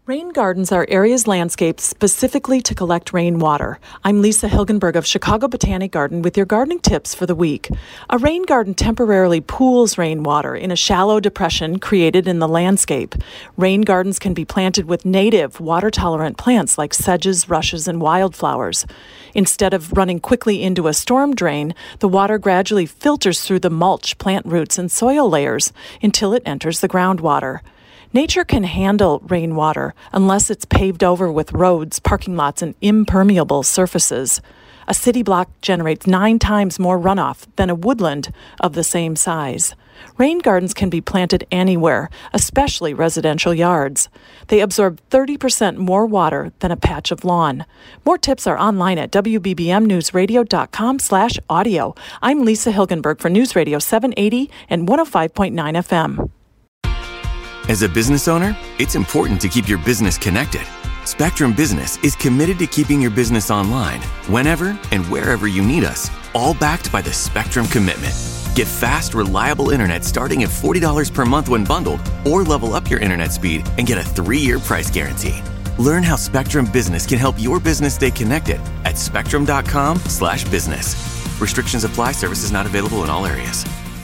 Rain gardens are areas landscaped specifically to collect rainwater. I'm Lisa Hilgenberg of Chicago Botanic Garden with your gardening tips for the week. A rain garden temporarily pools rainwater in a shallow depression created in the landscape. Rain gardens can be planted with native, water-tolerant plants like sedges, rushes, and wildflowers. Instead of running quickly into a storm drain, the water gradually filters through the mulch, plant roots, and soil layers until it enters the groundwater. Nature can handle rainwater unless it's paved over with roads, parking lots, and impermeable surfaces. A city block generates 9 times more runoff than a woodland of the same size. Rain gardens can be planted anywhere, especially residential yards. They absorb 30% more water than a patch of lawn. More tips are online at wbbmnewsradio.com/audio. I'm Lisa Hilgenberg for News Radio 780 and 105.9 FM. As a business owner, it's important to keep your business connected. Spectrum Business is committed to keeping your business online whenever and wherever you need us, all backed by the Spectrum Commitment. Get fast, reliable internet starting at $40 per month when bundled, or level up your internet speed and get a 3-year price guarantee. Learn how Spectrum Business can help your business stay connected at spectrum.com/business. Restrictions apply. Services not available in all areas.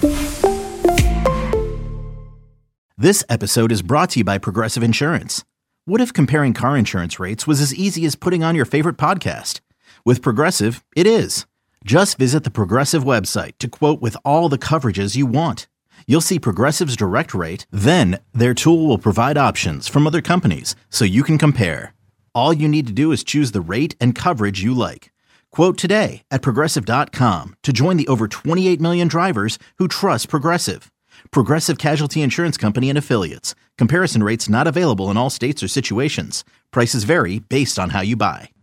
This episode is brought to you by Progressive Insurance. What if comparing car insurance rates was as easy as putting on your favorite podcast? With Progressive, it is. Just visit the Progressive website to quote with all the coverages you want. You'll see Progressive's direct rate, then their tool will provide options from other companies so you can compare. All you need to do is choose the rate and coverage you like. Quote today at Progressive.com to join the over 28 million drivers who trust Progressive. Progressive Casualty Insurance Company and Affiliates. Comparison rates not available in all states or situations. Prices vary based on how you buy.